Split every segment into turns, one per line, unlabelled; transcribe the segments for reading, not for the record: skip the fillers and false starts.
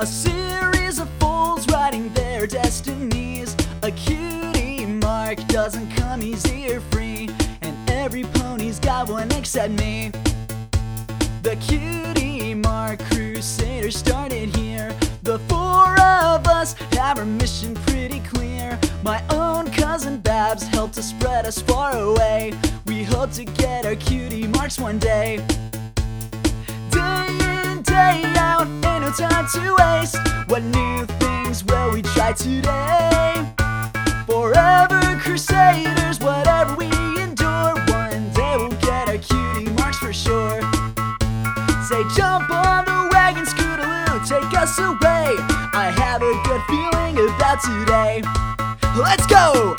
A series of fools riding their destinies. A cutie mark doesn't come easy or free, and every pony's got one except me. The cutie mark crusader started here. The four of us have our mission pretty clear. My own cousin Babs helped to spread us far away. We hope to get our cutie marks one day. Day in, day out, ain't no time to waste. What new things will we try today? Forever crusaders, whatever we endure, one day we'll get our cutie marks for sure. Say jump on the wagon, Scootaloo, take us away. I have a good feeling about today. Let's go!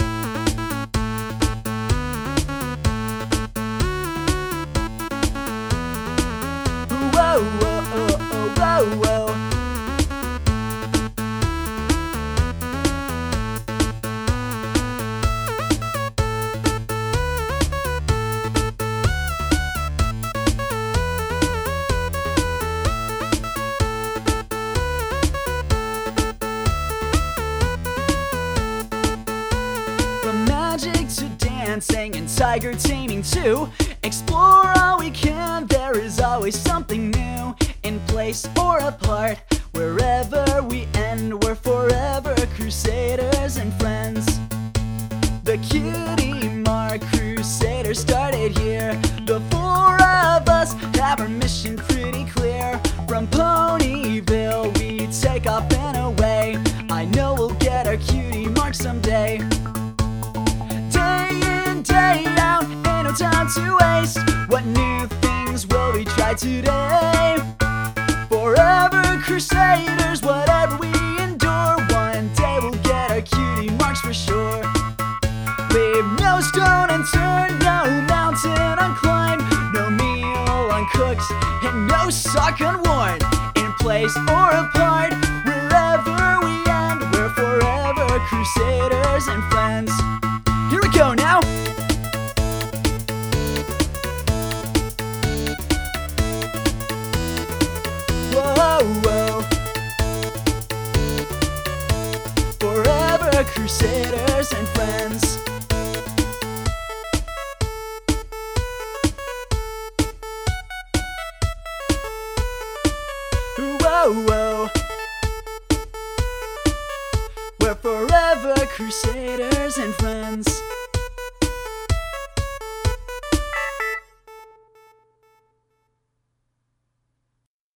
Whoa, whoa, whoa, whoa, whoa. Magic to dancing and tiger taming too. Explore all we can, there is always something new. In place or apart, wherever we end, we're forever crusaders and friends. The cutie mark crusader started here. The four of us have our mission pretty clear. From Ponyville we take off and away. I know we'll get our cutie mark someday. Day out, ain't no time to waste. What new things will we try today? Forever crusaders, whatever we endure, one day we'll get our cutie marks for sure. Leave no stone unturned, no mountain unclimbed, no meal uncooked, and no sock unworn. In place or apart, wherever we end, we're forever crusaders and friends. Here we go now! Whoa, whoa. Forever crusaders and friends. Whoa, whoa. We're forever crusaders and friends.